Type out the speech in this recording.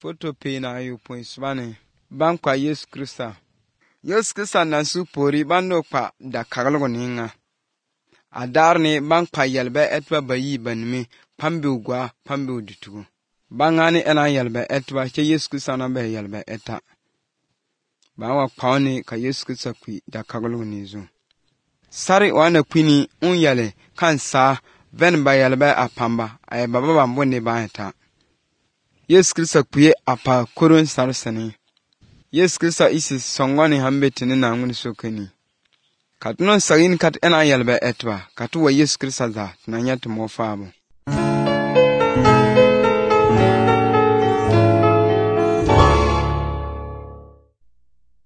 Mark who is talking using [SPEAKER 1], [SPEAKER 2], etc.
[SPEAKER 1] Foto pena ayu poisbane bankwa Yesu Krista. Yesu Krista nansu pori bando kwa da kagalgo ninga. Adarni bankwa yelbe etwa bayi banmi pambi ugwa pambi uditugu. Bangani ena yelbe etwa che Yesu Krista na be yelbe eta. Bawa kwani ka Yesu Krista kwi da kagalgo nizu. Sari wana kwini unyele kansa ven ba yelbe apamba ay baba bambone ba eta. Yesu Krista kwiye apa koron sarsani. Yesu Krista isi songwani hambetini na nguni sokeni. Katunon sagin kat ena yelbe etwa. Katuwa Yesu Krista za na nyatu mofabu.